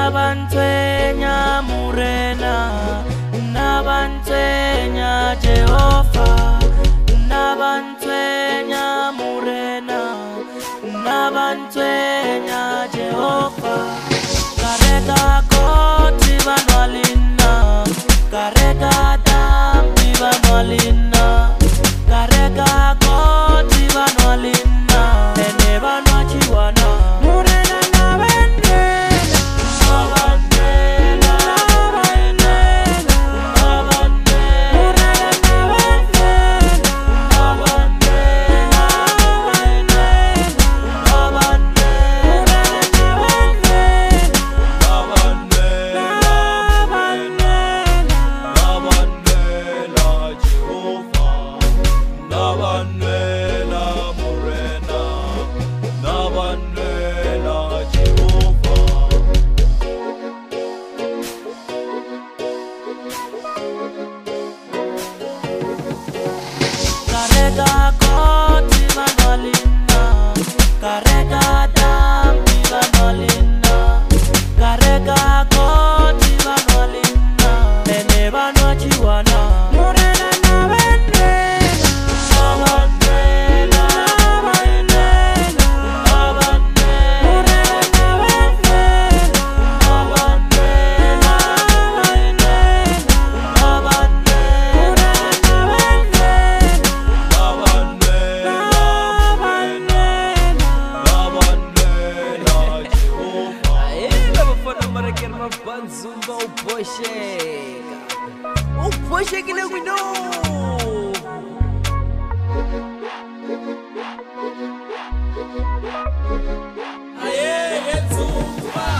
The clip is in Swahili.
Nabantwenya Murena, Nabantwenya Jehovah, Nabantwenya Murena, Nabantwenya Jehovah. Karega koti banwalina, karega dambi banwalina, karega koti banwalina, ene banwachiwana. Murena Karega koti banwalina, karega dambi banwalina, karega koti banwalina, ene banwachiwana. Murena nabandela, nabandela, nabandela, nabandela, nabandela, nabandela, Banzumba uposheka kile wino aye yenzumba